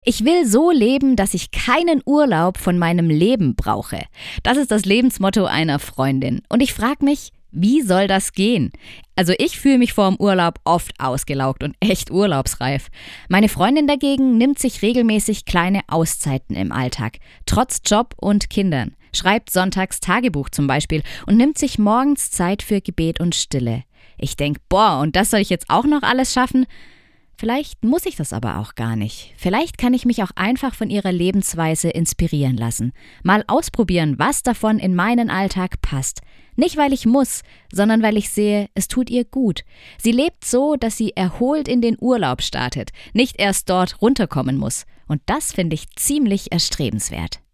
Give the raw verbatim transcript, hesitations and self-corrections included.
Ich will so leben, dass ich keinen Urlaub von meinem Leben brauche. Das ist das Lebensmotto einer Freundin. Und ich frage mich, wie soll das gehen? Also ich fühle mich vor dem Urlaub oft ausgelaugt und echt urlaubsreif. Meine Freundin dagegen nimmt sich regelmäßig kleine Auszeiten im Alltag, trotz Job und Kindern. Schreibt sonntags Tagebuch zum Beispiel und nimmt sich morgens Zeit für Gebet und Stille. Ich denke, boah, und das soll ich jetzt auch noch alles schaffen? Vielleicht muss ich das aber auch gar nicht. Vielleicht kann ich mich auch einfach von ihrer Lebensweise inspirieren lassen. Mal ausprobieren, was davon in meinen Alltag passt. Nicht, weil ich muss, sondern weil ich sehe, es tut ihr gut. Sie lebt so, dass sie erholt in den Urlaub startet, nicht erst dort runterkommen muss. Und das finde ich ziemlich erstrebenswert.